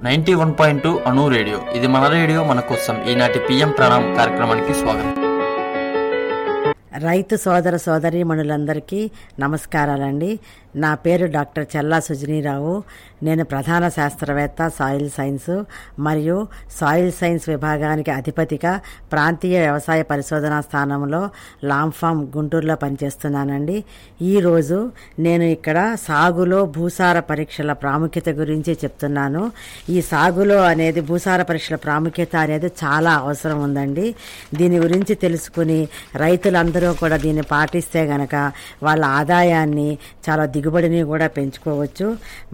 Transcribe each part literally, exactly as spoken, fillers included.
Ninety one point two అణు radio. ఇది మన రేడియో మన కోసం. ఈనాటి పిఎం ప్రణామ్ కార్యక్రమానికి స్వాగతం. రైతు సోదర సోదరీమణులందరికీ నమస్కారాలండి. నా పేరు డాక్టర్ చల్లా సుజనీరావు. నేను ప్రధాన శాస్త్రవేత్త సాయిల్ సైన్స్ మరియు సాయిల్ సైన్స్ విభాగానికి అధిపతిగా ప్రాంతీయ వ్యవసాయ పరిశోధనా స్థానంలో లాంఫామ్ గుంటూరులో పనిచేస్తున్నానండి. ఈరోజు నేను ఇక్కడ సాగులో భూసార పరీక్షల ప్రాముఖ్యత గురించి చెప్తున్నాను. ఈ సాగులో అనేది భూసార పరీక్షల ప్రాముఖ్యత అనేది చాలా అవసరం ఉందండి. దీని గురించి తెలుసుకుని రైతులందరూ కూడా దీన్ని పాటిస్తే గనక వాళ్ళ ఆదాయాన్ని చాలా దిగుబడిని కూడా పెంచుకోవచ్చు.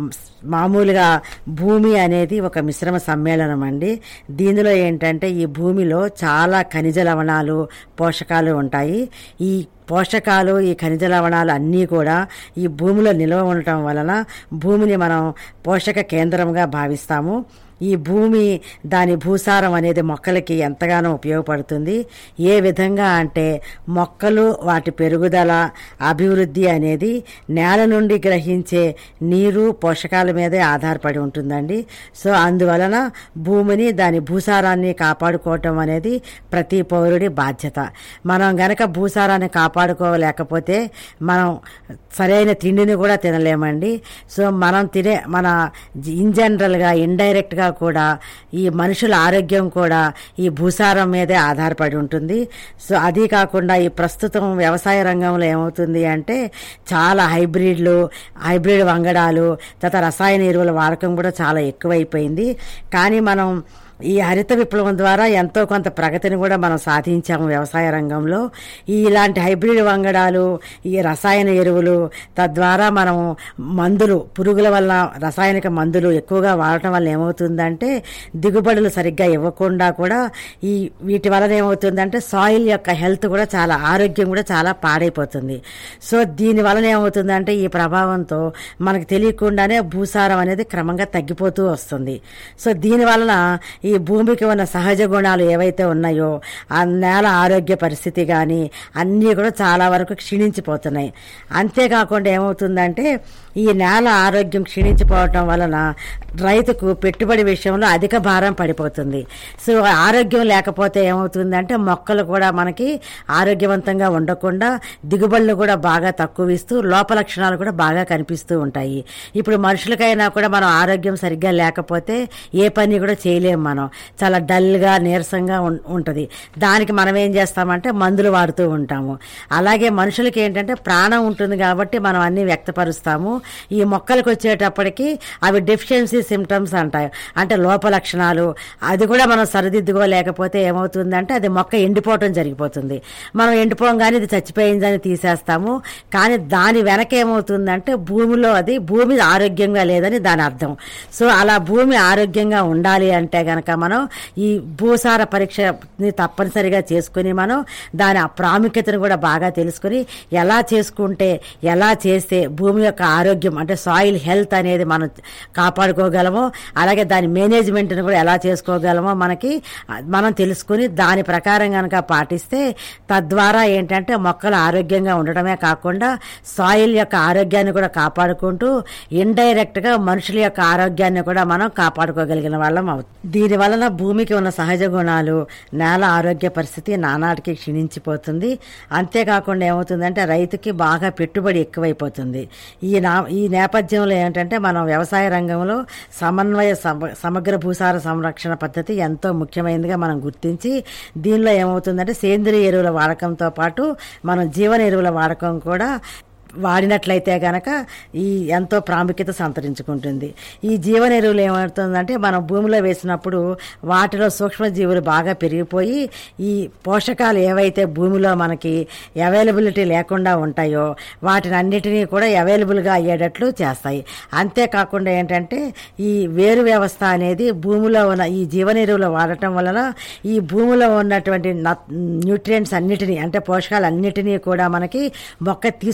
మామూలుగా భూమి అనేది ఒక మిశ్రమ సమ్మేళనం అండి. దీనిలో ఏంటంటే ఈ భూమిలో చాలా ఖనిజ లవణాలు పోషకాలు ఉంటాయి. ఈ పోషకాలు ఈ ఖనిజ లవణాలు అన్నీ కూడా ఈ భూమిలో నిల్వ ఉండటం వలన భూమిని మనం పోషక కేంద్రంగా భావిస్తాము. ఈ భూమి దాని భూసారం అనేది మొక్కలకి ఎంతగానో ఉపయోగపడుతుంది. ఏ విధంగా అంటే మొక్కలు వాటి పెరుగుదల అభివృద్ధి అనేది నేల నుండి గ్రహించే నీరు పోషకాల మీదే ఆధారపడి ఉంటుందండి. సో అందువలన భూమిని దాని భూసారాన్ని కాపాడుకోవటం అనేది ప్రతి పౌరుడి బాధ్యత. మనం గనక భూసారాన్ని కాపాడుకోలేకపోతే మనం సరైన తిండిని కూడా తినలేమండి. సో మనం తినే మన ఇన్ జనరల్గా ఇండైరెక్ట్గా కూడా ఈ మనుషుల ఆరోగ్యం కూడా ఈ భూసారం మీదే ఆధారపడి ఉంటుంది. సో అది కాకుండా ఈ ప్రస్తుతం వ్యవసాయ రంగంలో ఏమవుతుంది అంటే చాలా హైబ్రిడ్లు హైబ్రిడ్ వంగడాలు తర్వాత రసాయన ఎరువుల వాడకం కూడా చాలా ఎక్కువైపోయింది. కానీ మనం ఈ హరిత విప్లవం ద్వారా ఎంతో కొంత ప్రగతిని కూడా మనం సాధించాము వ్యవసాయ రంగంలో. ఈ ఇలాంటి హైబ్రిడ్ వంగడాలు ఈ రసాయన ఎరువులు తద్వారా మనం మందులు పురుగుల వల్ల రసాయనిక మందులు ఎక్కువగా వాడటం వల్ల ఏమవుతుందంటే దిగుబడులు సరిగ్గా ఇవ్వకుండా కూడా ఈ వీటి వలన ఏమవుతుందంటే సాయిల్ యొక్క హెల్త్ కూడా చాలా ఆరోగ్యం కూడా చాలా పాడైపోతుంది. సో దీని వలన ఏమవుతుందంటే ఈ ప్రభావంతో మనకు తెలియకుండానే భూసారం అనేది క్రమంగా తగ్గిపోతూ వస్తుంది. సో దీని వలన ఈ ఈ భూమికి ఉన్న సహజ గుణాలు ఏవైతే ఉన్నాయో ఆ నేల ఆరోగ్య పరిస్థితి కానీ అన్నీ కూడా చాలా వరకు క్షీణించిపోతున్నాయి. అంతేకాకుండా ఏమవుతుందంటే ఈ నేల ఆరోగ్యం క్షీణించిపోవటం వలన రైతుకు పెట్టుబడి విషయంలో అధిక భారం పడిపోతుంది. సో ఆరోగ్యం లేకపోతే ఏమవుతుందంటే మొక్కలు కూడా మనకి ఆరోగ్యవంతంగా ఉండకుండా దిగుబడులు కూడా బాగా తక్కువ ఇస్తూ లోప లక్షణాలు కూడా బాగా కనిపిస్తూ ఉంటాయి. ఇప్పుడు మనుషులకైనా కూడా మనం ఆరోగ్యం సరిగ్గా లేకపోతే ఏ పని కూడా చేయలేము. మనం చాలా డల్గా నీరసంగా ఉంటుంది. దానికి మనం ఏం చేస్తామంటే మందులు వాడుతూ ఉంటాము. అలాగే మనుషులకి ఏంటంటే ప్రాణం ఉంటుంది కాబట్టి మనం అన్ని వ్యక్తపరుస్తాము. ఈ మొక్కలకు వచ్చేటప్పటికి అవి డెఫిషియన్సీ సిమ్టమ్స్ అంటాయి, అంటే లోప లక్షణాలు. అది కూడా మనం సరిదిద్దుకోలేకపోతే ఏమవుతుందంటే అది మొక్క ఎండిపోవటం జరిగిపోతుంది. మనం ఎండిపోగానే ఇది చచ్చిపోయిందని తీసేస్తాము. కానీ దాని వెనక ఏమవుతుందంటే భూమిలో అది భూమి ఆరోగ్యంగా లేదని దాని అర్థం. సో అలా భూమి ఆరోగ్యంగా ఉండాలి అంటే గనక మనం ఈ భూసార పరీక్షని తప్పనిసరిగా చేసుకుని మనం దాని ప్రాముఖ్యతను కూడా బాగా తెలుసుకుని ఎలా చేసుకుంటే ఎలా చేస్తే భూమి యొక్క ఆరోగ్యం అంటే సాయిల్ హెల్త్ అనేది మనం కాపాడుకోగలమో అలాగే దాని మేనేజ్మెంట్ని కూడా ఎలా చేసుకోగలమో మనకి మనం తెలుసుకుని దాని ప్రకారం కనుక పాటిస్తే తద్వారా ఏంటంటే మొక్కలు ఆరోగ్యంగా ఉండటమే కాకుండా సాయిల్ యొక్క ఆరోగ్యాన్ని కూడా కాపాడుకుంటూ ఇండైరెక్ట్ గా మనుషుల యొక్క ఆరోగ్యాన్ని కూడా మనం కాపాడుకోగలిగిన వాళ్ళం అవుతుంది. దీని వలన భూమికి ఉన్న సహజ గుణాలు నేల ఆరోగ్య పరిస్థితి నానాటికి క్షీణించిపోతుంది. అంతేకాకుండా ఏమవుతుందంటే రైతుకి బాగా పెట్టుబడి ఎక్కువైపోతుంది. ఈ నా ఈ నేపథ్యంలో ఏంటంటే మనం వ్యవసాయ రంగంలో సమన్వయ సమగ్ర భూసార సంరక్షణ పద్ధతి ఎంతో ముఖ్యమైనదిగా మనం గుర్తించి దీనిలో ఏమవుతుందంటే సేంద్రియ ఎరువుల వాడకంతో పాటు మనం జీవన ఎరువుల వాడకం కూడా వాడినట్లయితే గనక ఈ ఎంతో ప్రాముఖ్యత సంతరించుకుంటుంది. ఈ జీవన ఎరువులు ఏమవుతుందంటే మనం భూమిలో వేసినప్పుడు వాటిలో సూక్ష్మజీవులు బాగా పెరిగిపోయి ఈ పోషకాలు ఏవైతే భూమిలో మనకి అవైలబిలిటీ లేకుండా ఉంటాయో వాటిని అన్నిటినీ కూడా అవైలబుల్గా అయ్యేటట్లు చేస్తాయి. అంతేకాకుండా ఏంటంటే ఈ వేరు వ్యవస్థ అనేది భూమిలో ఉన్న ఈ జీవన ఎరువులు వాడటం వలన ఈ భూమిలో ఉన్నటువంటి న్యూట్రియంట్స్ అన్నిటినీ అంటే పోషకాలు అన్నిటినీ కూడా మనకి మొక్క తీసుకునేలాగా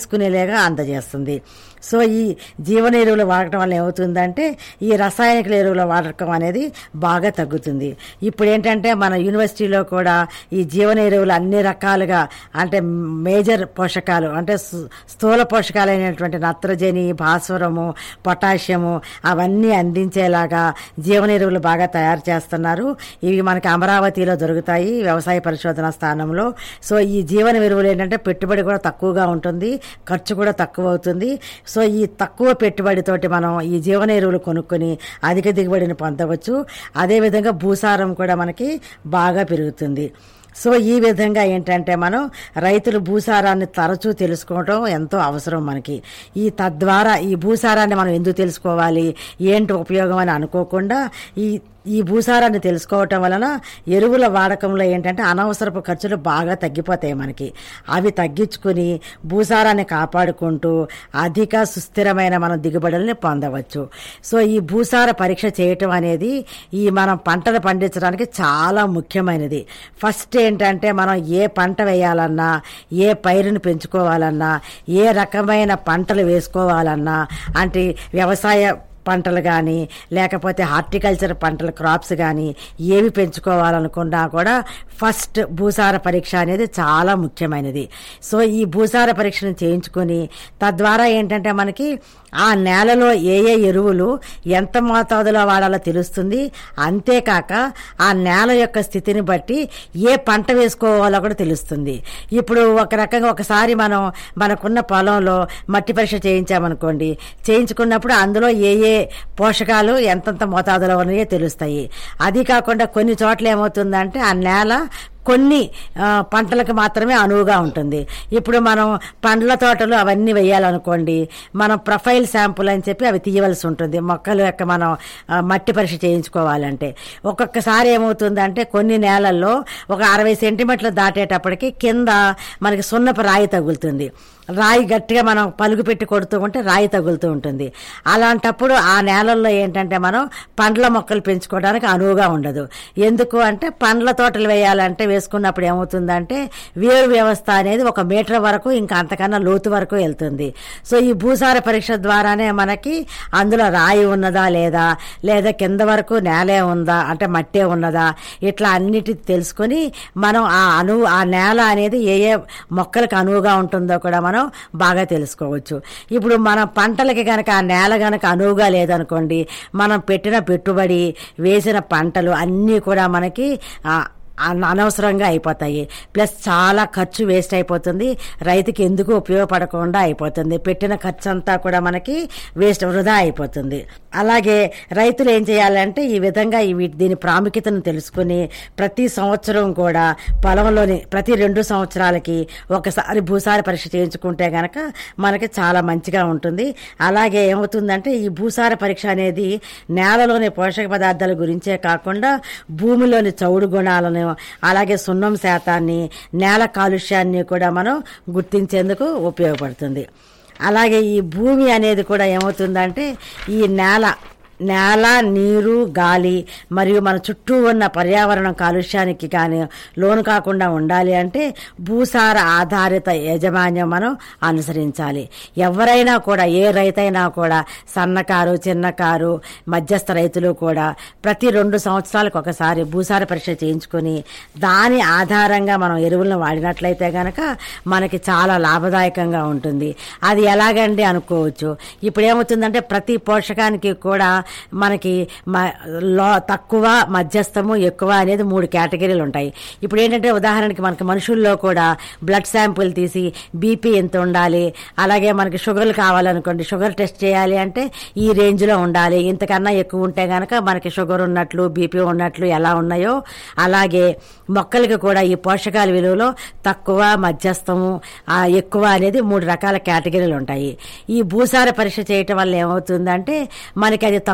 రకాలుగా అందజేస్తుంది. సో ఈ జీవన ఎరువులు వాడటం వల్ల ఏమవుతుందంటే ఈ రసాయనిక ఎరువుల వాడకం అనేది బాగా తగ్గుతుంది. ఇప్పుడు ఏంటంటే మన యూనివర్సిటీలో కూడా ఈ జీవన ఎరువులు అన్ని రకాలుగా అంటే మేజర్ పోషకాలు అంటే స్థూల పోషకాలైనటువంటి నత్రజని, భాస్వరము, పొటాషియము అవన్నీ అందించేలాగా జీవన ఎరువులు బాగా తయారు చేస్తున్నారు. ఇవి మనకి అమరావతిలో దొరుకుతాయి వ్యవసాయ పరిశోధన స్థానంలో. సో ఈ జీవన ఎరువులు ఏంటంటే పెట్టుబడి కూడా తక్కువగా ఉంటుంది, ఖర్చు కూడా తక్కువ అవుతుంది. సో ఈ తక్కువ పెట్టుబడితోటి మనం ఈ జీవన ఎరువులు కొనుక్కొని అధిక దిగుబడిని పొందవచ్చు. అదేవిధంగా భూసారం కూడా మనకి బాగా పెరుగుతుంది. సో ఈ విధంగా ఏంటంటే మనం రైతులు భూసారాన్ని తరచూ తెలుసుకోవడం ఎంతో అవసరం మనకి. ఈ తద్వారా ఈ భూసారాన్ని మనం ఎందుకు తెలుసుకోవాలి, ఏంటి ఉపయోగం అని అనుకోకుండా ఈ ఈ భూసారాన్ని తెలుసుకోవటం వలన ఎరువుల వాడకంలో ఏంటంటే అనవసరపు ఖర్చులు బాగా తగ్గిపోతాయి మనకి. అవి తగ్గించుకుని భూసారాన్ని కాపాడుకుంటూ అధిక సుస్థిరమైన మనం దిగుబడుల్ని పొందవచ్చు. సో ఈ భూసార పరీక్ష చేయటం అనేది ఈ మనం పంటలు పండించడానికి చాలా ముఖ్యమైనది. ఫస్ట్ ఏంటంటే మనం ఏ పంట వేయాలన్నా, ఏ పైరుని పెంచుకోవాలన్నా, ఏ రకమైన పంటలు వేసుకోవాలన్నా అంటే వ్యవసాయ పంటలు కానీ లేకపోతే హార్టికల్చర్ పంటలు క్రాప్స్ కానీ ఏవి పెంచుకోవాలనుకున్నా కూడా ఫస్ట్ భూసార పరీక్ష అనేది చాలా ముఖ్యమైనది. సో ఈ భూసార పరీక్షను చేయించుకొని తద్వారా ఏంటంటే మనకి ఆ నేలలో ఏ ఏ ఎరువులు ఎంత మోతాదులో వాడాలో తెలుస్తుంది. అంతేకాక ఆ నేల యొక్క స్థితిని బట్టి ఏ పంట వేసుకోవాలో కూడా తెలుస్తుంది. ఇప్పుడు ఒక రకంగా ఒకసారి మనం మనకున్న పొలంలో మట్టి పరీక్ష చేయించామనుకోండి, చేయించుకున్నప్పుడు అందులో ఏ ఏ పోషకాలు ఎంతంత మోతాదులో ఉన్నాయో తెలుస్తాయి. అది కాకుండా కొన్ని చోట్ల ఏమవుతుందంటే ఆ నేల కొన్ని పంటలకు మాత్రమే అనువుగా ఉంటుంది. ఇప్పుడు మనం పండ్ల తోటలు అవన్నీ వేయాలనుకోండి, మనం ప్రొఫైల్ శాంపుల్ అని చెప్పి అవి తీయవలసి ఉంటుంది మొక్కల యొక్క మనం మట్టి పరీక్ష చేయించుకోవాలంటే. ఒక్కొక్కసారి ఏమవుతుందంటే కొన్ని నేలల్లో ఒక అరవై సెంటీమీటర్లు దాటేటప్పటికి కింద మనకి సున్నపు రాయి తగులుతుంది. రాయి గట్టిగా మనం పలుగు పెట్టి కొడుతూ ఉంటే రాయి తగులుతూ ఉంటుంది. అలాంటప్పుడు ఆ నేలల్లో ఏంటంటే మనం పండ్ల మొక్కలు పెంచుకోవడానికి అనువుగా ఉండదు. ఎందుకు అంటే పండ్ల తోటలు వేయాలంటే వేసుకున్నప్పుడు ఏమవుతుందంటే వేరు వ్యవస్థ అనేది ఒక మీటర్ వరకు ఇంకా అంతకన్నా లోతు వరకు వెళ్తుంది. సో ఈ భూసార పరీక్ష ద్వారానే మనకి అందులో రాయి ఉన్నదా లేదా, లేదా కింద వరకు నేలే ఉందా అంటే మట్టే ఉన్నదా, ఇట్లా అన్నిటి తెలుసుకొని మనం ఆ అను ఆ నేల అనేది ఏ ఏ మొక్కలకు అనువుగా ఉంటుందో కూడా మనం బాగా తెలుసుకోవచ్చు. ఇప్పుడు మన పంటలకి కనుక ఆ నేల కనుక అనువుగా లేదనుకోండి, మనం పెట్టిన పెట్టుబడి వేసిన పంటలు అన్నీ కూడా మనకి అనవసరంగా అయిపోతాయి. ప్లస్ చాలా ఖర్చు వేస్ట్ అయిపోతుంది, రైతుకి ఎందుకు ఉపయోగపడకుండా అయిపోతుంది. పెట్టిన ఖర్చు అంతా కూడా మనకి వేస్ట్ వృధా అయిపోతుంది. అలాగే రైతులు ఏం చేయాలంటే ఈ విధంగా దీని ప్రాముఖ్యతను తెలుసుకుని ప్రతి సంవత్సరం కూడా పొలంలోని ప్రతి రెండు సంవత్సరాలకి ఒకసారి భూసార పరీక్ష చేయించుకుంటే గనక మనకి చాలా మంచిగా ఉంటుంది. అలాగే ఏమవుతుందంటే ఈ భూసార పరీక్ష అనేది నేలలోని పోషక పదార్థాల గురించే కాకుండా భూమిలోని చౌడు గుణాలను అలాగే సున్నం శాతాన్ని, నేల కాలుష్యాన్ని కూడా మనం గుర్తించేందుకు ఉపయోగపడుతుంది. అలాగే ఈ భూమి అనేది కూడా ఏమవుతుందంటే ఈ నేల నేల, నీరు, గాలి మరియు మన చుట్టూ ఉన్న పర్యావరణం కాలుష్యానికి కానీ లోను కాకుండా ఉండాలి అంటే భూసార ఆధారిత యాజమాన్యం మనం అనుసరించాలి. ఎవరైనా కూడా ఏ రైతైనా కూడా సన్నకారు, చిన్నకారు, మధ్యస్థ రైతులు కూడా ప్రతి రెండు సంవత్సరాలకు ఒకసారి భూసార పరీక్ష చేయించుకొని దాని ఆధారంగా మనం ఎరువులను వాడినట్లయితే గనక మనకి చాలా లాభదాయకంగా ఉంటుంది. అది ఎలాగండి అనుకోవచ్చు. ఇప్పుడు ఏమవుతుందంటే ప్రతి పోషకానికి కూడా మనకి తక్కువ, మధ్యస్థము, ఎక్కువ అనేది మూడు కేటగిరీలు ఉంటాయి. ఇప్పుడు ఏంటంటే ఉదాహరణకి మనకి మనుషుల్లో కూడా బ్లడ్ శాంపుల్ తీసి బీపీ ఎంత ఉండాలి, అలాగే మనకి షుగర్లు కావాలనుకోండి, షుగర్ టెస్ట్ చేయాలి అంటే ఈ రేంజ్లో ఉండాలి, ఇంతకన్నా ఎక్కువ ఉంటే గనక మనకి షుగర్ ఉన్నట్లు, బీపీ ఉన్నట్లు ఎలా ఉన్నాయో అలాగే మొక్కలకి కూడా ఈ పోషకాల విలువలో తక్కువ, మధ్యస్థము, ఎక్కువ అనేది మూడు రకాల కేటగిరీలు ఉంటాయి. ఈ భూసార పరీక్ష చేయటం వల్ల ఏమవుతుందంటే మనకి అది తక్కువ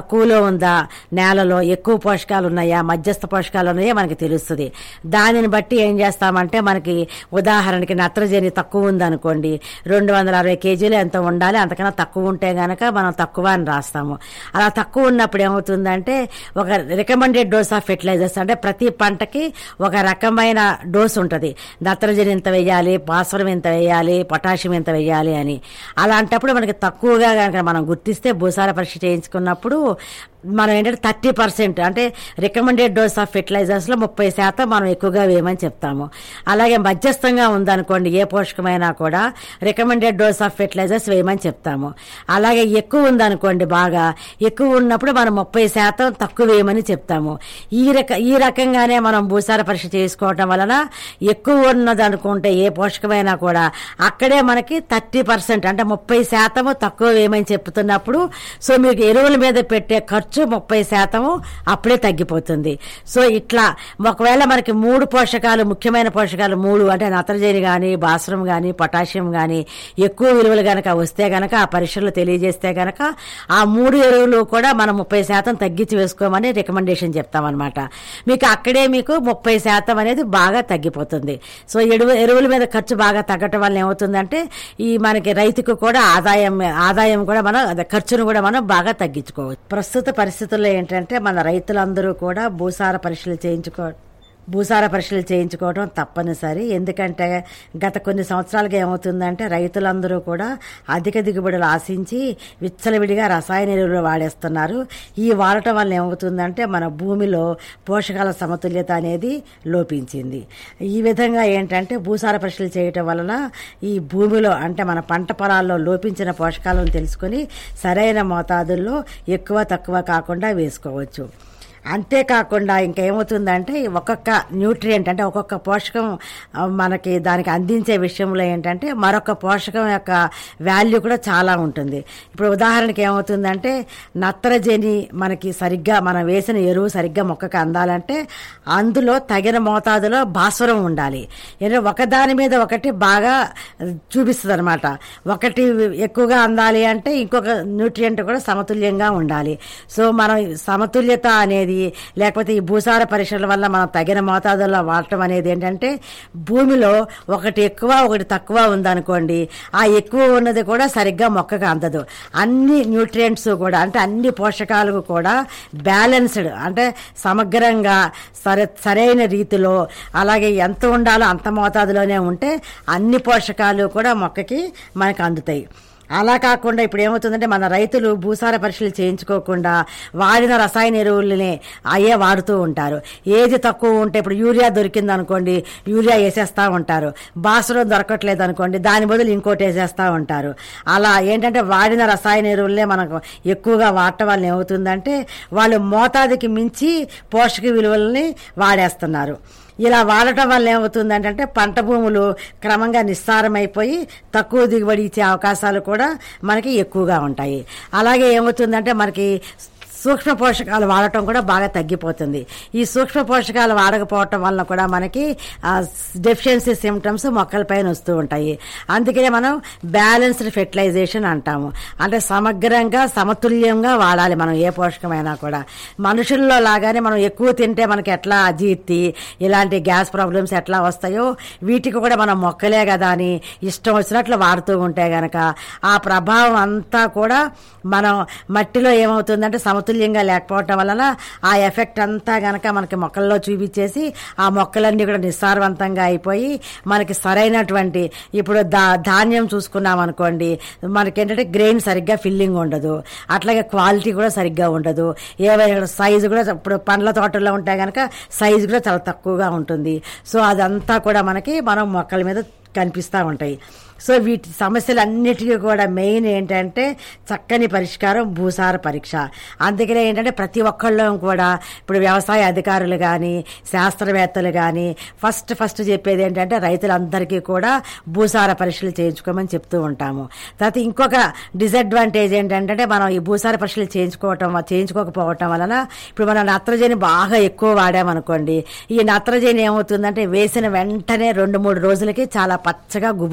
తక్కువలో ఉందా, నేలలో ఎక్కువ పోషకాలు ఉన్నాయా, మధ్యస్థ పోషకాలు ఉన్నాయా మనకి తెలుస్తుంది. దానిని బట్టి ఏం చేస్తామంటే మనకి ఉదాహరణకి నత్రజని తక్కువ ఉందనుకోండి, రెండు వందల అరవై కేజీలు ఎంత ఉండాలి, అంతకన్నా తక్కువ ఉంటే గనక మనం తక్కువ అని రాస్తాము. అలా తక్కువ ఉన్నప్పుడు ఏమవుతుందంటే ఒక రికమెండెడ్ డోస్ ఆఫ్ ఫెర్టిలైజర్స్, అంటే ప్రతి పంటకి ఒక రకమైన డోస్ ఉంటుంది. నత్రజని ఎంత వేయాలి, భాస్వరం ఎంత వేయాలి, పొటాషియం ఎంత వేయాలి అని. అలాంటప్పుడు మనకి తక్కువగా కనుక మనం గుర్తిస్తే భూసార పరీక్ష చేయించుకున్నప్పుడు మనం ఏంటంటే థర్టీ పర్సెంట్ అంటే రికమెండెడ్ డోస్ ఆఫ్ ఫెర్టిలైజర్స్ లో ముప్పై శాతం మనం ఎక్కువగా వేయమని చెప్తాము. అలాగే మధ్యస్థంగా ఉందనుకోండి, ఏ పోషకమైనా కూడా రికమెండెడ్ డోస్ ఆఫ్ ఫెర్టిలైజర్స్ వేయమని చెప్తాము. అలాగే ఎక్కువ ఉందనుకోండి, బాగా ఎక్కువ ఉన్నప్పుడు మనం ముప్పై శాతం తక్కువ వేయమని చెప్తాము. ఈ రక ఈ రకంగానే మనం భూసార పరీక్ష చేసుకోవటం వలన ఎక్కువ ఉన్నది అనుకుంటే ఏ పోషకమైనా కూడా అక్కడే మనకి థర్టీ పర్సెంట్ అంటే ముప్పై శాతము తక్కువ వేయమని చెప్తున్నప్పుడు సో మీకు ఎరువుల మీద పెట్టే ఖర్చు ముప్పై శాతము అప్పుడే తగ్గిపోతుంది. సో ఇట్లా ఒకవేళ మనకి మూడు పోషకాలు, ముఖ్యమైన పోషకాలు మూడు అంటే నత్రజని గాని, భాస్వరం గాని, పొటాషియం గాని ఎక్కువ విలువలు గనక వస్తే గనక ఆ పరీక్షలు తెలియజేస్తే గనక ఆ మూడు ఎరువులు కూడా మనం ముప్పై శాతం తగ్గించి వేసుకోమని రికమెండేషన్ చెప్తామన్నమాట. మీకు అక్కడే మీకు ముప్పై శాతం అనేది బాగా తగ్గిపోతుంది. సో ఎరువు ఎరువుల మీద ఖర్చు బాగా తగ్గటం వల్ల ఏమవుతుందంటే ఈ మనకి రైతుకు కూడా ఆదాయం ఆదాయం కూడా మనం అదే ఖర్చును కూడా మనం బాగా తగ్గించుకోవచ్చు. ప్రస్తుత పరిస్థితుల్లో ఏంటంటే మన రైతులందరూ కూడా భూసార పరీక్షలు చేయించుకో భూసార పరీక్షలు చేయించుకోవడం తప్పనిసరి. ఎందుకంటే గత కొన్ని సంవత్సరాలుగా ఏమవుతుందంటే రైతులందరూ కూడా అధిక దిగుబడులు ఆశించి విచ్చలవిడిగా రసాయన ఎరువులు వాడేస్తున్నారు. ఈ వాడటం వల్ల ఏమవుతుందంటే మన భూమిలో పోషకాల సమతుల్యత అనేది లోపించింది. ఈ విధంగా ఏంటంటే భూసార పరీక్షలు చేయటం వలన ఈ భూమిలో అంటే మన పంట పొలాల్లో లోపించిన పోషకాలను తెలుసుకుని సరైన మోతాదుల్లో ఎక్కువ తక్కువ కాకుండా వేసుకోవచ్చు. అంతేకాకుండా ఇంకేమవుతుందంటే ఒక్కొక్క న్యూట్రియంట్ అంటే ఒక్కొక్క పోషకం మనకి దానికి అందించే విషయంలో ఏంటంటే మరొక పోషకం యొక్క వాల్యూ కూడా చాలా ఉంటుంది. ఇప్పుడు ఉదాహరణకి ఏమవుతుందంటే నత్రజని మనకి సరిగ్గా మనం వేసిన ఎరువు సరిగ్గా మొక్కకు అందాలంటే అందులో తగిన మోతాదులో భాస్వరం ఉండాలి. ఒకదాని మీద ఒకటి బాగా చూపిస్తుంది అనమాట. ఒకటి ఎక్కువగా అందాలి అంటే ఇంకొక న్యూట్రియంట్ కూడా సమతుల్యంగా ఉండాలి. సో మనం సమతుల్యత అనేది లేకపోతే ఈ భూసార పరీక్షల వల్ల మనం తగిన మోతాదుల్లో వాడటం అనేది ఏంటంటే భూమిలో ఒకటి ఎక్కువ ఒకటి తక్కువ ఉందనుకోండి, ఆ ఎక్కువ ఉన్నది కూడా సరిగ్గా మొక్కకు అందదు. అన్ని న్యూట్రియంట్స్ కూడా అంటే అన్ని పోషకాలు కూడా బ్యాలెన్స్డ్ అంటే సమగ్రంగా సరే సరైన రీతిలో అలాగే ఎంత ఉండాలో అంత మోతాదులోనే ఉంటే అన్ని పోషకాలు కూడా మొక్కకి మనకు అందుతాయి. అలా కాకుండా ఇప్పుడు ఏమవుతుందంటే మన రైతులు భూసార పరీక్షలు చేయించుకోకుండా వాడిన రసాయన ఎరువులనే అయ్యే వాడుతూ ఉంటారు. ఏది తక్కువ ఉంటే ఇప్పుడు యూరియా దొరికింది అనుకోండి, యూరియా వేసేస్తా ఉంటారు. భాస్వరం దొరకట్లేదు అనుకోండి, దాని బదులు ఇంకోటి వేసేస్తా ఉంటారు. అలా ఏంటంటే వాడిన రసాయన ఎరువులనే మనకు ఎక్కువగా వాడటం వల్ల ఏమవుతుందంటే వాళ్ళు మోతాదుకి మించి పోషక విలువల్ని వాడేస్తున్నారు. ఇలా వాడటం వల్ల ఏమవుతుందంటే పంట భూములు క్రమంగా నిస్సారమైపోయి తక్కువ దిగుబడి ఇచ్చే అవకాశాలు కూడా మనకి ఎక్కువగా ఉంటాయి. అలాగే ఏమవుతుందంటే మనకి సూక్ష్మ పోషకాలు వాడటం కూడా బాగా తగ్గిపోతుంది. ఈ సూక్ష్మ పోషకాలు వాడకపోవటం వల్ల కూడా మనకి డెఫిషియన్సీ సిమ్టమ్స్ మొక్కలపైన వస్తూ ఉంటాయి. అందుకనే మనం బ్యాలెన్స్డ్ ఫెర్టిలైజేషన్ అంటాము. అంటే సమగ్రంగా సమతుల్యంగా వాడాలి మనం ఏ పోషకమైనా కూడా. మనుషుల్లో లాగానే మనం ఎక్కువ తింటే మనకి ఎట్లా అజీర్తి ఇలాంటి గ్యాస్ ప్రాబ్లమ్స్ ఎట్లా వస్తాయో వీటికి కూడా మనం మొక్కలే కదా అని ఇష్టం వచ్చినట్లు వాడుతూ ఉంటే గనక ఆ ప్రభావం అంతా కూడా మనం మట్టిలో ఏమవుతుందంటే సమతుల్యం లేకపోవటం వలన ఆ ఎఫెక్ట్ అంతా గనక మనకి మొక్కల్లో చూపించేసి ఆ మొక్కలన్నీ కూడా నిస్సారవంతంగా అయిపోయి మనకి సరైనటువంటి ఇప్పుడు దా ధాన్యం చూసుకున్నాం అనుకోండి, మనకేంటంటే గ్రెయిన్ సరిగ్గా ఫిల్లింగ్ ఉండదు, అట్లాగే క్వాలిటీ కూడా సరిగ్గా ఉండదు. ఏవైనా సైజు కూడా ఇప్పుడు పండ్ల తోటల్లో ఉంటే గనక సైజు కూడా చాలా తక్కువగా ఉంటుంది. సో అదంతా కూడా మనకి మనం మొక్కల మీద కనిపిస్తూ ఉంటాయి. సో వీటి సమస్యలన్నిటికీ కూడా మెయిన్ ఏంటంటే చక్కని పరిష్కారం భూసార పరీక్ష. అందుకనే ఏంటంటే ప్రతి ఒక్కళ్ళం కూడా ఇప్పుడు వ్యవసాయ అధికారులు కానీ శాస్త్రవేత్తలు కానీ ఫస్ట్ ఫస్ట్ చెప్పేది ఏంటంటే రైతులందరికీ కూడా భూసార పరీక్షలు చేయించుకోమని చెప్తూ ఉంటాము. తర్వాత ఇంకొక డిసడ్వాంటేజ్ ఏంటంటే మనం ఈ భూసార పరీక్షలు చేయించుకోవటం చేయించుకోకపోవటం వలన ఇప్పుడు మనం నత్రజని బాగా ఎక్కువ వాడామనుకోండి, ఈ నత్రజని ఏమవుతుందంటే వేసిన వెంటనే రెండు మూడు రోజులకి చాలా పచ్చగా గుబురుగా వచ్చేస్తుంది.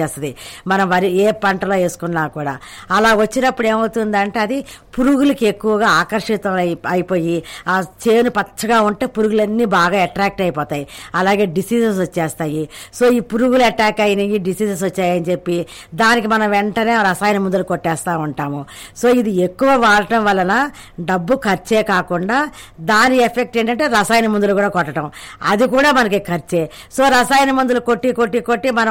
వచ్చేస్తుంది మనం వరి ఏ పంటలో వేసుకున్నా కూడా. అలా వచ్చినప్పుడు ఏమవుతుందంటే అది పురుగులకి ఎక్కువగా ఆకర్షితం అయి అయిపోయి ఆ చేను పచ్చగా ఉంటే పురుగులన్నీ బాగా అట్రాక్ట్ అయిపోతాయి. అలాగే డిసీజెస్ వచ్చేస్తాయి. సో ఈ పురుగులు అటాక్ అయినాయి, డిసీజెస్ వచ్చాయని చెప్పి దానికి మనం వెంటనే రసాయన మందులు కొట్టేస్తూ ఉంటాము. సో ఇది ఎక్కువ వాడటం వలన డబ్బు ఖర్చే కాకుండా దాని ఎఫెక్ట్ ఏంటంటే రసాయన మందులు కూడా కొట్టడం, అది కూడా మనకి ఖర్చే. సో రసాయన మందులు కొట్టి కొట్టి కొట్టి మనం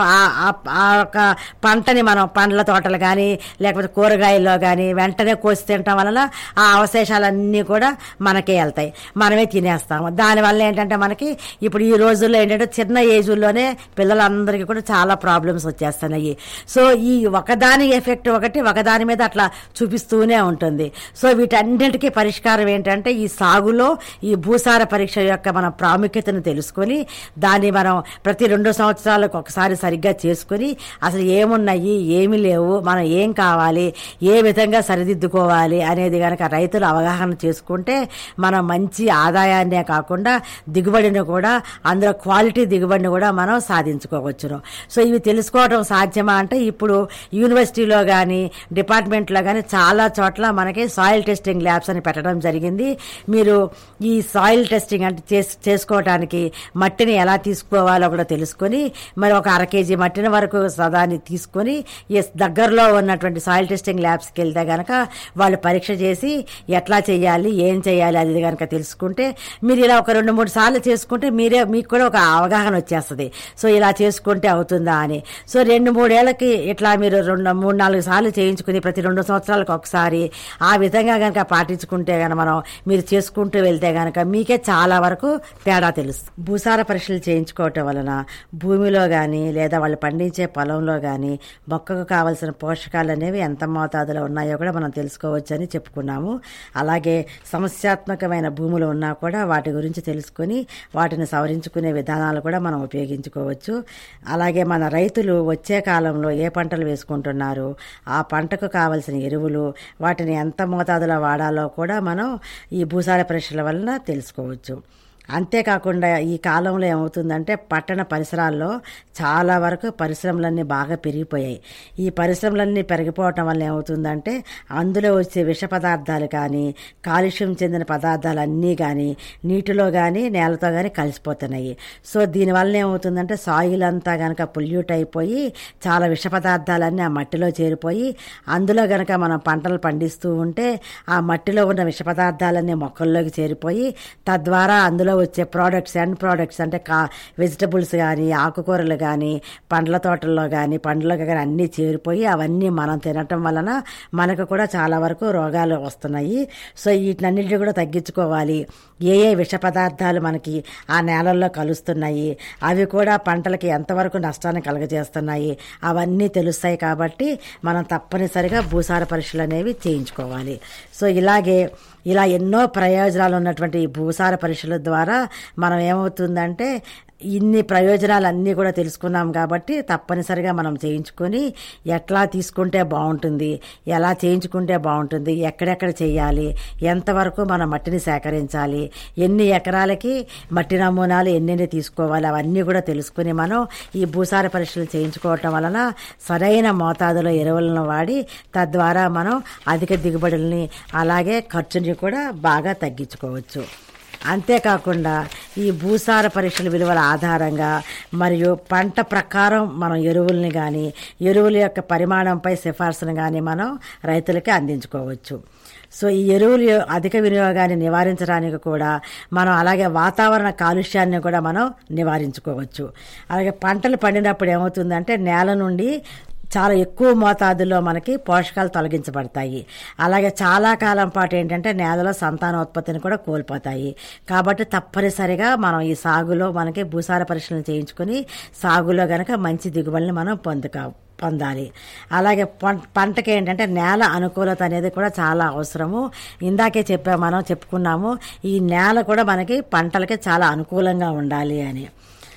ఆ యొక్క పంటని మనం పండ్ల తోటలు కానీ లేకపోతే కూరగాయల్లో కానీ వెంటనే కోసి తినటం వలన ఆ అవశేషాలన్నీ కూడా మనకే వెళ్తాయి, మనమే తినేస్తాము. దానివల్ల ఏంటంటే మనకి ఇప్పుడు ఈ రోజుల్లో ఏంటంటే చిన్న ఏజ్లోనే పిల్లలందరికీ కూడా చాలా ప్రాబ్లమ్స్ వచ్చేస్తున్నాయి. సో ఈ ఒకదాని ఎఫెక్ట్ ఒకటి ఒకదాని మీద అట్లా చూపిస్తూనే ఉంటుంది. సో వీటన్నిటికీ పరిష్కారం ఏంటంటే ఈ సాగులో ఈ భూసార పరీక్ష యొక్క మన ప్రాముఖ్యతను తెలుసుకొని దాన్ని మనం ప్రతి రెండు సంవత్సరాలకు ఒకసారి సరిగ్గా చేసుకుని అసలు ఏమున్నాయి ఏమి లేవు, మనం ఏం కావాలి, ఏ విధంగా సరిదిద్దుకోవాలి అనేది కనుక రైతులు అవగాహన చేసుకుంటే మనం మంచి ఆదాయాన్నే కాకుండా దిగుబడిని కూడా, అందులో క్వాలిటీ దిగుబడిని కూడా మనం సాధించుకోవచ్చును. సో ఇవి తెలుసుకోవడం సాధ్యమా అంటే ఇప్పుడు యూనివర్సిటీలో కానీ డిపార్ట్మెంట్లో కానీ చాలా చోట్ల మనకి సాయిల్ టెస్టింగ్ ల్యాబ్స్ అని పెట్టడం జరిగింది. మీరు ఈ సాయిల్ టెస్టింగ్ అంటే చేసుకోవడానికి మట్టిని ఎలా తీసుకోవాలో కూడా తెలుసుకొని మరి ఒక అర కేజీ మట్టిని వరకు సదాన్ని తీసుకొని దగ్గరలో ఉన్నటువంటి సాయిల్ టెస్టింగ్ ల్యాబ్స్కి వెళ్తే గనక వాళ్ళు పరీక్ష చేసి ఎట్లా చేయాలి ఏం చేయాలి అది కనుక తెలుసుకుంటే మీరు ఇలా ఒక రెండు మూడు సార్లు చేసుకుంటే మీరే మీకు కూడా ఒక అవగాహన వచ్చేస్తుంది. సో ఇలా చేసుకుంటే అవుతుందా అని. సో రెండు మూడేళ్లకి ఇట్లా మీరు రెండు మూడు నాలుగు సార్లు చేయించుకుని ప్రతి రెండు సంవత్సరాలకు ఒకసారి ఆ విధంగా కనుక పాటించుకుంటే కనుక మనం మీరు చేసుకుంటూ వెళ్తే కనుక మీకే చాలా వరకు తేడా తెలుస్తుంది. భూసార పరీక్షలు చేయించుకోవటం వలన భూమిలో కానీ లేదా వాళ్ళు పండించే పొలంలో కానీ మొక్కకు కావలసిన పోషకాలు అనేవి ఎంత మోతాదులో ఉన్నాయో కూడా మనం తెలుసుకోవచ్చని చెప్పుకున్నాము. అలాగే సమస్యాత్మకమైన భూములు ఉన్నా కూడా వాటి గురించి తెలుసుకొని వాటిని సవరించుకునే విధానాలు కూడా మనం ఉపయోగించుకోవచ్చు. అలాగే మన రైతులు వచ్చే కాలంలో ఏ పంటలు వేసుకుంటున్నారు, ఆ పంటకు కావలసిన ఎరువులు వాటిని ఎంత మోతాదులో వాడాలో కూడా మనం ఈ భూసార పరీక్షల వలన తెలుసుకోవచ్చు. అంతేకాకుండా ఈ కాలంలో ఏమవుతుందంటే పట్టణ పరిసరాల్లో చాలా వరకు పరిశ్రమలన్నీ బాగా పెరిగిపోయాయి. ఈ పరిశ్రమలన్నీ పెరిగిపోవటం వల్ల ఏమవుతుందంటే అందులో వచ్చే విష పదార్థాలు కానీ కాలుష్యం చెందిన పదార్థాలు అన్నీ కానీ నీటిలో కానీ నేలతో కానీ కలిసిపోతున్నాయి. సో దీనివల్ల ఏమవుతుందంటే సాయిల్ అంతా కనుక పొల్యూట్ అయిపోయి చాలా విష పదార్థాలన్నీ ఆ మట్టిలో చేరిపోయి అందులో కనుక మనం పంటలు పండిస్తూ ఉంటే ఆ మట్టిలో ఉన్న విష పదార్థాలన్నీ మొక్కల్లోకి చేరిపోయి తద్వారా అందులో వచ్చే ప్రోడక్ట్స్ అండ్ ప్రోడక్ట్స్ అంటే కా వెజిటబుల్స్ కానీ ఆకుకూరలు కానీ పండ్ల తోటల్లో కానీ పండ్లకు కానీ అన్నీ చేరిపోయి అవన్నీ మనం తినటం వలన మనకు కూడా చాలా వరకు రోగాలు వస్తున్నాయి. సో వీటినన్నింటినీ కూడా తగ్గించుకోవాలి. ఏ ఏ విష పదార్థాలు మనకి ఆ నేలల్లో కలుస్తున్నాయి, అవి కూడా పంటలకి ఎంతవరకు నష్టాన్ని కలుగజేస్తున్నాయి అవన్నీ తెలుస్తాయి. కాబట్టి మనం తప్పనిసరిగా భూసార పరీక్షలు అనేవి చేయించుకోవాలి. సో ఇలాగే ఇలా ఎన్నో ప్రయోజనాలు ఉన్నటువంటి ఈ భూసార పరీక్షల ద్వారా మనం ఏమవుతుందంటే ఇన్ని ప్రయోజనాలు అన్నీ కూడా తెలుసుకున్నాం కాబట్టి తప్పనిసరిగా మనం చేయించుకొని ఎట్లా తీసుకుంటే బాగుంటుంది, ఎలా చేయించుకుంటే బాగుంటుంది, ఎక్కడెక్కడ చేయాలి, ఎంతవరకు మనం మట్టిని సేకరించాలి, ఎన్ని ఎకరాలకి మట్టి నమూనాలు ఎన్నెన్ని తీసుకోవాలి అవన్నీ కూడా తెలుసుకుని మనం ఈ భూసార పరీక్షలు చేయించుకోవటం వలన సరైన మోతాదులో ఎరువులను వాడి తద్వారా మనం అధిక దిగుబడుల్ని అలాగే ఖర్చుని కూడా బాగా తగ్గించుకోవచ్చు. అంతేకాకుండా ఈ భూసార పరీక్షల విలువల ఆధారంగా మరియు పంట ప్రకారం మనం ఎరువుల్ని కానీ ఎరువుల యొక్క పరిమాణంపై సిఫార్సును కానీ మనం రైతులకి అందించుకోవచ్చు. సో ఈ ఎరువులు అధిక వినియోగాన్ని నివారించడానికి కూడా మనం అలాగే వాతావరణ కాలుష్యాన్ని కూడా మనం నివారించుకోవచ్చు. అలాగే పంటలు పండినప్పుడు ఏమవుతుందంటే నేల నుండి చాలా ఎక్కువ మోతాదులో మనకి పోషకాలు తొలగించబడతాయి. అలాగే చాలా కాలం పాటు ఏంటంటే నేలలో సంతానోత్పత్తిని కూడా కోల్పోతాయి. కాబట్టి తప్పనిసరిగా మనం ఈ సాగులో మనకి భూసార పరీక్షలు చేయించుకొని సాగులో గనక మంచి దిగుబడిని మనం పొందుకా పొందాలి. అలాగే పంటకి ఏంటంటే నేల అనుకూలత అనేది కూడా చాలా అవసరము. ఇందాకే చెప్పా మనం చెప్పుకున్నాము ఈ నేల కూడా మనకి పంటలకి చాలా అనుకూలంగా ఉండాలి అని.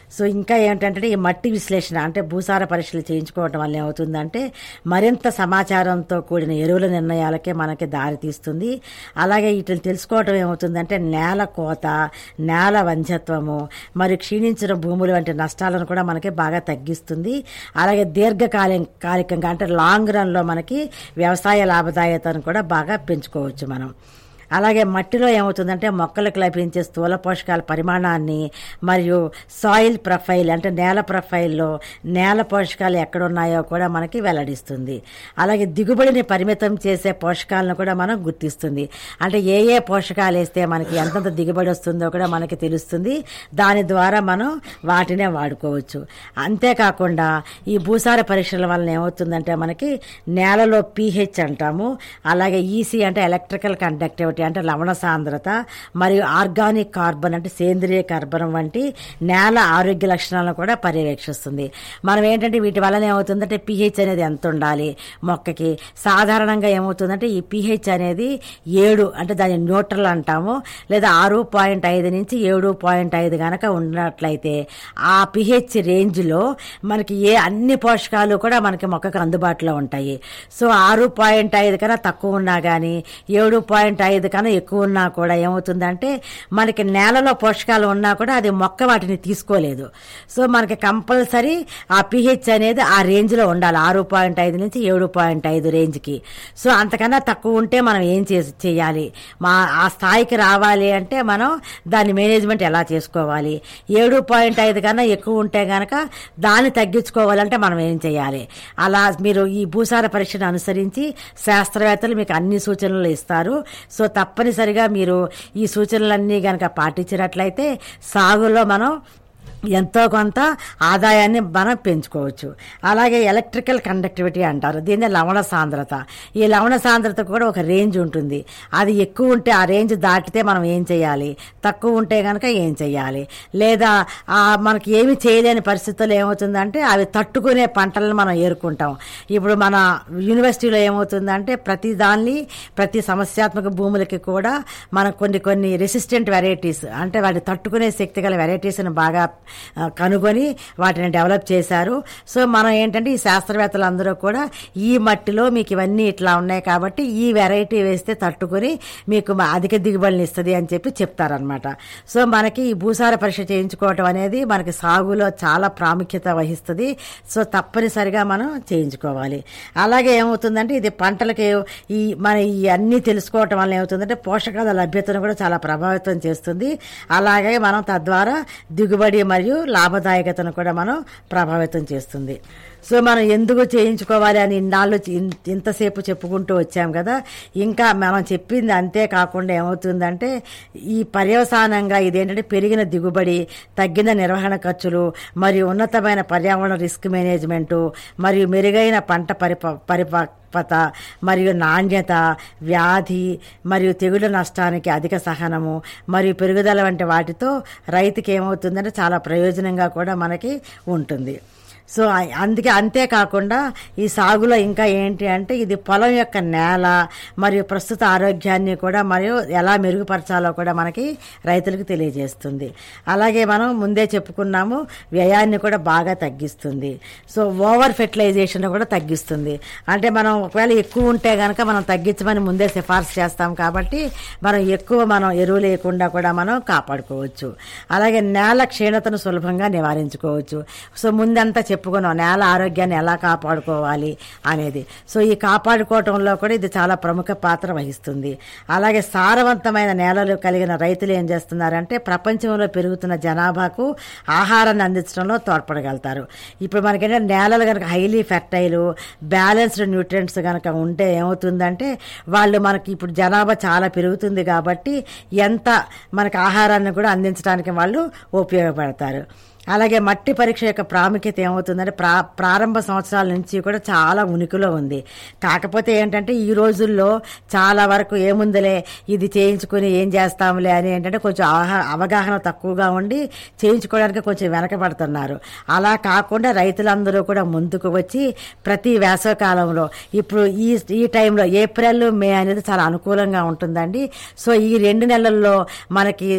సో ఇంకా ఏంటంటే ఈ మట్టి విశ్లేషణ అంటే భూసార పరీక్షలు చేయించుకోవటం వల్ల ఏమవుతుందంటే మరింత సమాచారంతో కూడిన ఎరువుల నిర్ణయాలకే మనకి దారి తీస్తుంది. అలాగే వీటిని తెలుసుకోవటం ఏమవుతుందంటే నేల కోత, నేల వంధ్యత్వము మరియు క్షీణించిన భూములు వంటి నష్టాలను కూడా మనకి బాగా తగ్గిస్తుంది. అలాగే దీర్ఘకాలికంగా అంటే లాంగ్ రన్లో మనకి వ్యవసాయ లాభదాయతను కూడా బాగా పెంచుకోవచ్చు మనం. అలాగే మట్టిలో ఏమవుతుందంటే మొక్కలకు లభించే స్థూల పోషకాల పరిమాణాన్ని మరియు సాయిల్ ప్రొఫైల్ అంటే నేల ప్రొఫైల్లో నేల పోషకాలు ఎక్కడున్నాయో కూడా మనకి వెల్లడిస్తుంది. అలాగే దిగుబడిని పరిమితం చేసే పోషకాలను కూడా మనం గుర్తిస్తుంది. అంటే ఏ ఏ పోషకాలు వేస్తే మనకి ఎంతంత దిగుబడి వస్తుందో కూడా మనకి తెలుస్తుంది. దాని ద్వారా మనం వాటినే వాడుకోవచ్చు. అంతేకాకుండా ఈ భూసార పరీక్షల వలన ఏమవుతుందంటే మనకి నేలలో పీహెచ్ అంటాము, అలాగే ఈసీ అంటే ఎలక్ట్రికల్ కండక్టివిటీ అంటే లవణ సాంద్రత మరియు ఆర్గానిక్ కార్బన్ అంటే సేంద్రియ కార్బన్ వంటి నేల ఆరోగ్య లక్షణాలను కూడా పర్యవేక్షిస్తుంది. మనం ఏంటంటే వీటి వలన ఏమవుతుందంటే పీహెచ్ అనేది ఎంత ఉండాలి మొక్కకి. సాధారణంగా ఏమవుతుందంటే ఈ పీహెచ్ అనేది ఏడు అంటే దాని న్యూట్రల్ అంటాము, లేదా ఆరు పాయింట్ ఐదు నుంచి ఏడు పాయింట్ ఐదు కనుక ఉన్నట్లయితే ఆ పీహెచ్ రేంజ్లో మనకి ఏ అన్ని పోషకాలు కూడా మనకి మొక్కకు అందుబాటులో ఉంటాయి. సో ఆరు పాయింట్ ఐదు కన్నా తక్కువ ఉన్నా కానీ ఏడు పాయింట్ ఐదు కన్నా ఎక్కువ ఉన్నా కూడా ఏమవుతుందంటే మనకి నేలలో పోషకాలు ఉన్నా కూడా అది మొక్క వాటిని తీసుకోలేదు. సో మనకి కంపల్సరీ ఆ పీహెచ్ అనేది ఆ రేంజ్లో ఉండాలి, ఆరు పాయింట్ ఐదు నుంచి ఏడు పాయింట్ ఐదు రేంజ్కి. సో అంతకన్నా తక్కువ ఉంటే మనం ఏం చేయాలి, మా ఆ స్థాయికి రావాలి అంటే మనం దాని మేనేజ్మెంట్ ఎలా చేసుకోవాలి. ఏడు పాయింట్ ఐదు కన్నా ఎక్కువ ఉంటే కనుక దాన్ని తగ్గించుకోవాలంటే మనం ఏం చేయాలి. అలా మీరు ఈ భూసార పరీక్షను అనుసరించి శాస్త్రవేత్తలు మీకు అన్ని సూచనలు ఇస్తారు. సో తప్పనిసరిగా మీరు ఈ సూచనలన్నీ గనక పాటించినట్లయితే సాగులో మనం ఎంతో కొంత ఆదాయాన్ని మనం పెంచుకోవచ్చు. అలాగే ఎలక్ట్రికల్ కండక్టివిటీ అంటారు, దీన్నే లవణ సాంద్రత. ఈ లవణ సాంద్రత కూడా ఒక రేంజ్ ఉంటుంది. అది ఎక్కువ ఉంటే ఆ రేంజ్ దాటితే మనం ఏం చేయాలి, తక్కువ ఉంటే కనుక ఏం చేయాలి, లేదా మనకి ఏమి చేయలేని పరిస్థితుల్లో ఏమవుతుందంటే అవి తట్టుకునే పంటలను మనం ఏరుకుంటాం. ఇప్పుడు మన యూనివర్సిటీలో ఏమవుతుందంటే ప్రతి దాన్ని ప్రతి సమస్యాత్మక భూములకి కూడా మనం కొన్ని కొన్ని రెసిస్టెంట్ వెరైటీస్ అంటే వాటి తట్టుకునే శక్తి గల వెరైటీస్ని బాగా కనుగొని వాటిని డెవలప్ చేశారు. సో మనం ఏంటంటే ఈ శాస్త్రవేత్తలు అందరూ కూడా ఈ మట్టిలో మీకు ఇవన్నీ ఇట్లా ఉన్నాయి కాబట్టి ఈ వెరైటీ వేస్తే తట్టుకుని మీకు అధిక దిగుబడిని ఇస్తుంది అని చెప్పి చెప్తారనమాట. సో మనకి ఈ భూసార పరీక్ష చేయించుకోవటం అనేది మనకి సాగులో చాలా ప్రాముఖ్యత వహిస్తుంది. సో తప్పనిసరిగా మనం చేయించుకోవాలి. అలాగే ఏమవుతుందంటే ఇది పంటలకి ఈ మన ఈ అన్నీ తెలుసుకోవటం వల్ల ఏమవుతుందంటే పోషకాల లభ్యతను కూడా చాలా ప్రభావితం చేస్తుంది. అలాగే మనం తద్వారా దిగుబడి మరియు లాభదాయకతను కూడా మనం ప్రభావితం చేస్తుంది. సో మనం ఎందుకు చేయించుకోవాలి అని ఇన్నాళ్ళు ఇంతసేపు చెప్పుకుంటూ వచ్చాం కదా. ఇంకా మనం చెప్పింది అంతే కాకుండా ఏమవుతుందంటే ఈ పర్యవసానంగా ఇదేంటంటే పెరిగిన దిగుబడి, తగ్గిన నిర్వహణ ఖర్చులు మరియు ఉన్నతమైన పర్యావరణ రిస్క్ మేనేజ్మెంటు మరియు మెరుగైన పంట పరిప పరిపక్వత మరియు నాణ్యత, వ్యాధి మరియు తెగుళ్ళ నష్టానికి అధిక సహనము మరియు పెరుగుదల వంటి వాటితో రైతుకి ఏమవుతుందంటే చాలా ప్రయోజనంగా కూడా మనకి ఉంటుంది. సో అందుకే అంతేకాకుండా ఈ సాగులో ఇంకా ఏంటి అంటే ఇది పొలం యొక్క నేల మరియు ప్రస్తుత ఆరోగ్యాన్ని కూడా మరియు ఎలా మెరుగుపరచాలో కూడా మనకి రైతులకు తెలియజేస్తుంది. అలాగే మనం ముందే చెప్పుకున్నాము వ్యయాన్ని కూడా బాగా తగ్గిస్తుంది. సో ఓవర్ ఫెర్టిలైజేషన్ కూడా తగ్గిస్తుంది. అంటే మనం ఒకవేళ ఎక్కువ ఉంటే కనుక మనం తగ్గించమని ముందే సిఫార్సు చేస్తాం కాబట్టి మనం ఎక్కువ మనం ఎరువు లేకుండా కూడా మనం కాపాడుకోవచ్చు. అలాగే నేల క్షీణతను సులభంగా నివారించుకోవచ్చు. సో ముందంతా చెప్పుకున్నాం నేల ఆరోగ్యాన్ని ఎలా కాపాడుకోవాలి అనేది. సో ఈ కాపాడుకోవటంలో కూడా ఇది చాలా ప్రముఖ పాత్ర వహిస్తుంది. అలాగే సారవంతమైన నేలలు కలిగిన రైతులు ఏం చేస్తున్నారంటే ప్రపంచంలో పెరుగుతున్న జనాభాకు ఆహారాన్ని అందించడంలో తోడ్పడగలుగుతారు. ఇప్పుడు మనకేంటంటే నేలలు కనుక హైలీ ఫెర్టైల్ బ్యాలెన్స్డ్ న్యూట్రియంట్స్ కనుక ఉంటే ఏమవుతుందంటే వాళ్ళు మనకి ఇప్పుడు జనాభా చాలా పెరుగుతుంది కాబట్టి ఎంత మనకు ఆహారాన్ని కూడా అందించడానికి వాళ్ళు ఉపయోగపడతారు. అలాగే మట్టి పరీక్ష యొక్క ప్రాముఖ్యత ఏమవుతుందంటే ప్రా ప్రారంభ సంవత్సరాల నుంచి కూడా చాలా ఉనికిలో ఉంది. కాకపోతే ఏంటంటే ఈ రోజుల్లో చాలా వరకు ఏముందిలే ఇది చేయించుకుని ఏం చేస్తాంలే అని ఏంటంటే కొంచెం అవగాహన తక్కువగా ఉండి చేయించుకోవడానికి కొంచెం వెనకబడుతున్నారు. అలా కాకుండా రైతులందరూ కూడా ముందుకు వచ్చి ప్రతి వేసవికాలంలో ఇప్పుడు ఈ ఈ టైంలో ఏప్రిల్ మే అనేది చాలా అనుకూలంగా ఉంటుందండి. సో ఈ రెండు నెలల్లో మనకి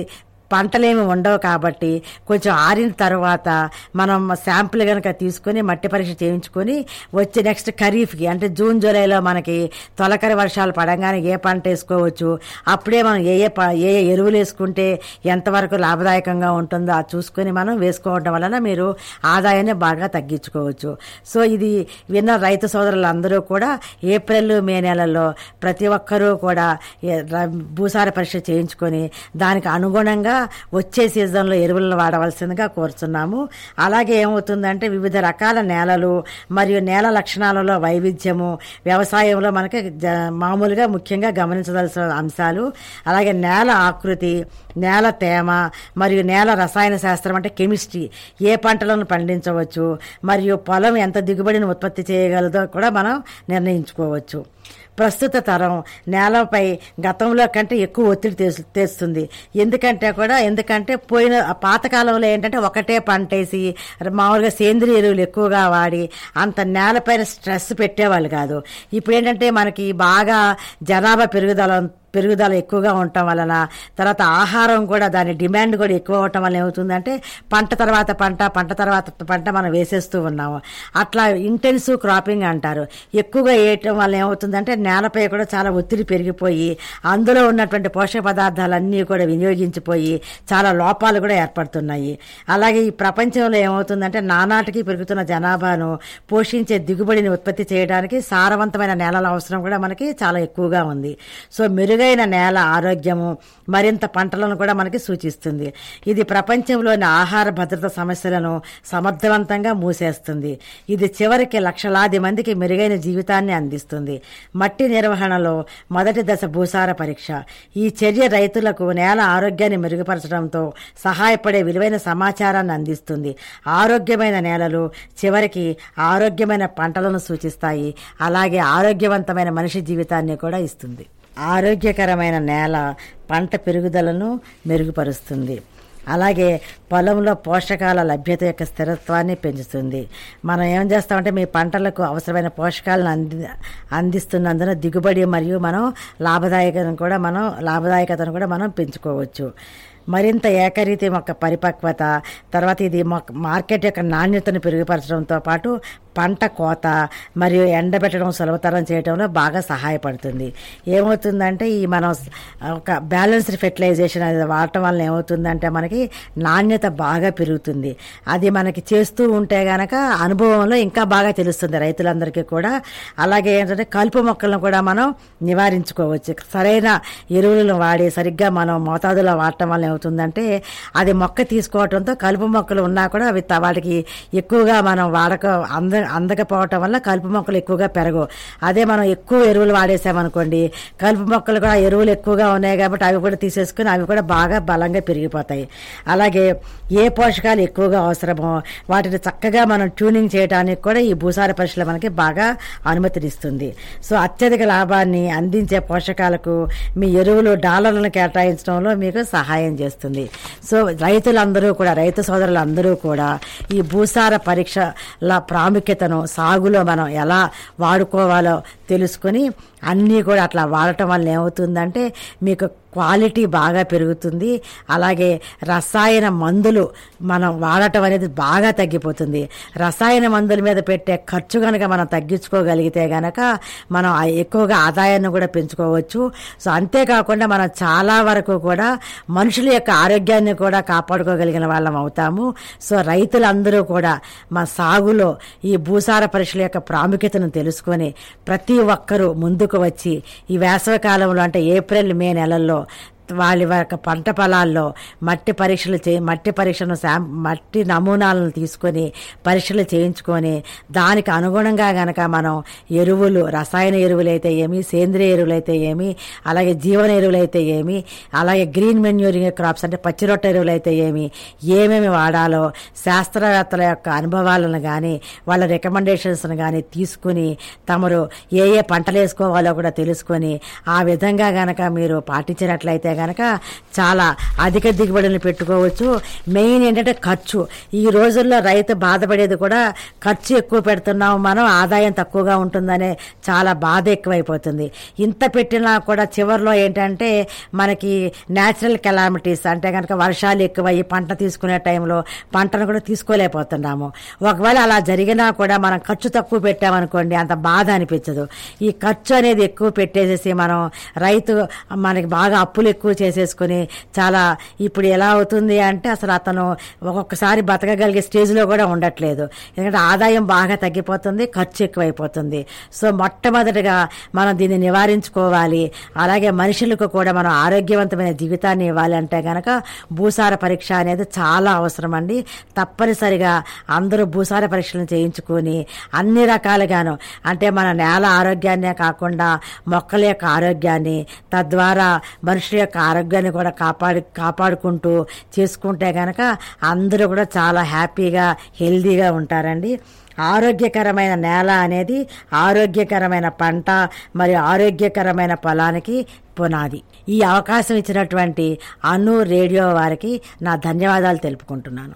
పంటలేమి ఉండవు కాబట్టి కొంచెం ఆరిన తర్వాత మనం శాంపుల్ కనుక తీసుకొని మట్టి పరీక్ష చేయించుకొని వచ్చే నెక్స్ట్ ఖరీఫ్కి అంటే జూన్ జూలైలో మనకి తొలకరి వర్షాలు పడంగానే ఏ పంట వేసుకోవచ్చు, అప్పుడే మనం ఏ ఏ ప- ఏ ఏ ఎరువులు వేసుకుంటే ఎంతవరకు లాభదాయకంగా ఉంటుందో అది చూసుకొని మనం వేసుకోవడం వలన మీరు ఆదాయాన్ని బాగా తగ్గించుకోవచ్చు. సో ఇది విన్న రైతు సోదరులందరూ కూడా ఏప్రిల్ మే నెలల్లో ప్రతి ఒక్కరూ కూడా ఏ- ర- భూసార పరీక్ష చేయించుకొని దానికి అనుగుణంగా వచ్చే సీజన్లో ఎరువులను వాడవలసిందిగా కోరుతున్నాము. అలాగే ఏమవుతుందంటే వివిధ రకాల నేలలు మరియు నేల లక్షణాలలో వైవిధ్యము వ్యవసాయంలో మనకి జ- మామూలుగా ముఖ్యంగా గమనించవలసిన అంశాలు, అలాగే నేల ఆకృతి, నేల తేమ మరియు నేల రసాయన శాస్త్రం అంటే కెమిస్ట్రీ, ఏ పంటలను పండించవచ్చు మరియు పొలం ఎంత దిగుబడిని ఉత్పత్తి చేయగలదో కూడా మనం నిర్ణయించుకోవచ్చు. ప్రస్తుత తరం నేలపై గతంలో కంటే ఎక్కువ ఒత్తిడి తెస్- తెస్తుంది. ఎందుకంటే కూడా ఎందుకంటే పోయిన ఆ పాతకాలంలో ఏంటంటే ఒకటే పంటేసి మామూలుగా సేంద్రియ ఎరువులు ఎక్కువగా వాడి అంత నేలపైన స్ట్రెస్ పెట్టేవాళ్ళు కాదు. ఇప్పుడు ఏంటంటే మనకి బాగా జనాభా పెరుగుదల పెరుగుదల ఎక్కువగా ఉండటం వలన, తర్వాత ఆహారం కూడా దాని డిమాండ్ కూడా ఎక్కువ అవటం వల్ల ఏమవుతుందంటే పంట తర్వాత పంట పంట తర్వాత పంట మనం వేసేస్తూ ఉన్నాము. అట్లా ఇంటెన్సివ్ క్రాపింగ్ అంటారు. ఎక్కువగా వేయటం వల్ల ఏమవుతుందంటే నేలపై కూడా చాలా ఒత్తిడి పెరిగిపోయి అందులో ఉన్నటువంటి పోషక పదార్థాలన్నీ కూడా వినియోగించిపోయి చాలా లోపాలు కూడా ఏర్పడుతున్నాయి. అలాగే ఈ ప్రపంచంలో ఏమవుతుందంటే నానాటికి పెరుగుతున్న జనాభాను పోషించే దిగుబడిని ఉత్పత్తి చేయడానికి సారవంతమైన నేలల అవసరం కూడా మనకి చాలా ఎక్కువగా ఉంది. సో మెరుగైన నేల ఆరోగ్యము మరింత పంటలను కూడా మనకి సూచిస్తుంది. ఇది ప్రపంచంలోని ఆహార భద్రత సమస్యలను సమర్థవంతంగా మూసేస్తుంది. ఇది చివరికి లక్షలాది మందికి మెరుగైన జీవితాన్ని అందిస్తుంది. మట్టి నిర్వహణలో మొదటి దశ భూసార పరీక్ష. ఈ చర్య రైతులకు నేల ఆరోగ్యాన్ని మెరుగుపరచడంతో సహాయపడే విలువైన సమాచారాన్ని అందిస్తుంది. ఆరోగ్యమైన నేలలు చివరికి ఆరోగ్యమైన పంటలను సూచిస్తాయి. అలాగే ఆరోగ్యవంతమైన మనిషి జీవితాన్ని కూడా ఇస్తుంది. ఆరోగ్యకరమైన నేల పంట పెరుగుదలను మెరుగుపరుస్తుంది. అలాగే పొలంలో పోషకాల లభ్యత యొక్క స్థిరత్వాన్ని పెంచుతుంది. మనం ఏం చేస్తామంటే మీ పంటలకు అవసరమైన పోషకాలను అంది అందిస్తున్నందున దిగుబడి మరియు మనం లాభదాయకతను కూడా మనం లాభదాయకతను కూడా మనం పెంచుకోవచ్చు. మరింత ఏకరీతి మొక్క పరిపక్వత, తర్వాత ఇది మొక్క మార్కెట్ యొక్క నాణ్యతను పెరుగుపరచడంతో పాటు పంట కోత మరియు ఎండబెట్టడం సులభతరం చేయడంలో బాగా సహాయపడుతుంది. ఏమవుతుందంటే ఈ మనం ఒక బ్యాలెన్స్డ్ ఫెర్టిలైజేషన్ అనేది వాడటం వల్ల ఏమవుతుందంటే మనకి నాణ్యత బాగా పెరుగుతుంది. అది మనకి చేస్తూ ఉంటే గనక అనుభవంలో ఇంకా బాగా తెలుస్తుంది రైతులందరికీ కూడా. అలాగే ఏంటంటే కలుపు మొక్కలను కూడా మనం నివారించుకోవచ్చు. సరైన ఎరువులను వాడి సరిగ్గా మనం మోతాదులో వాడటం వల్ల ఏమవుతుందంటే అది మొక్క తీసుకోవడంతో కలుపు మొక్కలు ఉన్నా కూడా అవి త- వాటికి ఎక్కువగా మనం వాడక అంద అందకపోవటం వల్ల కలుపు మొక్కలు ఎక్కువగా పెరగవు. అదే మనం ఎక్కువ ఎరువులు వాడేసామనుకోండి కలుపు మొక్కలు కూడా ఎరువులు ఎక్కువగా ఉన్నాయి కాబట్టి అవి కూడా తీసేసుకుని అవి కూడా బాగా బలంగా పెరిగిపోతాయి. అలాగే ఏ పోషకాలు ఎక్కువగా అవసరమో వాటిని చక్కగా మనం ట్యూనింగ్ చేయడానికి కూడా ఈ భూసార పరీక్షలు మనకి బాగా అనుమతినిస్తుంది. సో అత్యధిక లాభాన్ని అందించే పోషకాలకు మీ ఎరువులు డాలర్లను కేటాయించడంలో మీకు సహాయం చేస్తుంది. సో రైతులందరూ కూడా రైతు సోదరులందరూ కూడా ఈ భూసార పరీక్షల ప్రాముఖ్యతను సాగులో మనం ఎలా వాడుకోవాలో తెలుసుకుని అన్నీ కూడా అట్లా వాడటం వల్ల ఏమవుతుందంటే మీకు క్వాలిటీ బాగా పెరుగుతుంది. అలాగే రసాయన మందులు మనం వాడటం అనేది బాగా తగ్గిపోతుంది. రసాయన మందుల మీద పెట్టే ఖర్చు కనుక మనం తగ్గించుకోగలిగితే గనక మనం ఆ ఎక్కువగా ఆదాయాన్ని కూడా పెంచుకోవచ్చు. సో అంతేకాకుండా మనం చాలా వరకు కూడా మనుషుల యొక్క ఆరోగ్యాన్ని కూడా కాపాడుకోగలిగిన వాళ్ళం అవుతాము. సో రైతులందరూ కూడా మా సాగులో ఈ భూసార పరీక్షల యొక్క ప్రాముఖ్యతను తెలుసుకొని ప్రతి ఒక్కరూ ముందుకు వచ్చి ఈ వేసవి కాలంలో అంటే ఏప్రిల్ మే నెలల్లో వాళ్ళ యొక్క పంట పొలాల్లో మట్టి పరీక్షలు చే మట్టి పరీక్షను శాం మట్టి నమూనాలను తీసుకొని పరీక్షలు చేయించుకొని దానికి అనుగుణంగా గనక మనం ఎరువులు రసాయన ఎరువులు అయితే ఏమి సేంద్రియ ఎరువులు అయితే ఏమి అలాగే జీవన ఎరువులు అయితే ఏమి అలాగే గ్రీన్ మెన్యూరింగ్ క్రాప్స్ అంటే పచ్చిరొట్ట ఎరువులు అయితే ఏమి ఏమేమి వాడాలో శాస్త్రవేత్తల యొక్క అనుభవాలను కానీ వాళ్ళ రికమెండేషన్స్ను కానీ తీసుకుని తమరు ఏ ఏ పంటలు వేసుకోవాలో కూడా తెలుసుకొని ఆ విధంగా గనక మీరు పాటించినట్లయితే గనక చాలా అధిక దిగుబడులను పెట్టుకోవచ్చు. మెయిన్ ఏంటంటే ఖర్చు. ఈ రోజుల్లో రైతు బాధపడేది కూడా ఖర్చు ఎక్కువ పెడుతున్నాం మనం, ఆదాయం తక్కువగా ఉంటుందనే చాలా బాధ ఎక్కువైపోతుంది. ఇంత పెట్టినా కూడా చివరిలో ఏంటంటే మనకి న్యాచురల్ కెలామిటీస్ అంటే కనుక వర్షాలు ఎక్కువయ్యి పంట తీసుకునే టైంలో పంటను కూడా తీసుకోలేకపోతున్నాము. ఒకవేళ అలా జరిగినా కూడా మనం ఖర్చు తక్కువ పెట్టామనుకోండి అంత బాధ అనిపించదు. ఈ ఖర్చు అనేది ఎక్కువ పెట్టేసేసి మనం రైతు మనకి బాగా అప్పులు ఎక్కువ చేసేసుకుని చాలా ఇప్పుడు ఎలా అవుతుంది అంటే అసలు అతను ఒక్కొక్కసారి బతకగలిగే స్టేజ్లో కూడా ఉండట్లేదు. ఎందుకంటే ఆదాయం బాగా తగ్గిపోతుంది, ఖర్చు ఎక్కువైపోతుంది. సో మొట్టమొదటిగా మనం దీన్ని నివారించుకోవాలి. అలాగే మనుషులకు కూడా మనం ఆరోగ్యవంతమైన జీవితాన్ని ఇవ్వాలి అంటే గనక భూసార పరీక్ష అనేది చాలా అవసరం అండి. తప్పనిసరిగా అందరూ భూసార పరీక్షలను చేయించుకొని అన్ని రకాలుగాను అంటే మన నేల ఆరోగ్యాన్నే కాకుండా మొక్కల యొక్క ఆరోగ్యాన్ని, తద్వారా మనుషుల యొక్క ఆరోగ్యాన్ని కూడా కాపాడు కాపాడుకుంటూ చేసుకుంటే గనక అందరూ కూడా చాలా హ్యాపీగా హెల్దీగా ఉంటారండి. ఆరోగ్యకరమైన నేల అనేది ఆరోగ్యకరమైన పంట మరియు ఆరోగ్యకరమైన పొలానికి పునాది. ఈ అవకాశం ఇచ్చినటువంటి అను రేడియో వారికి నా ధన్యవాదాలు తెలుపుకుంటున్నాను.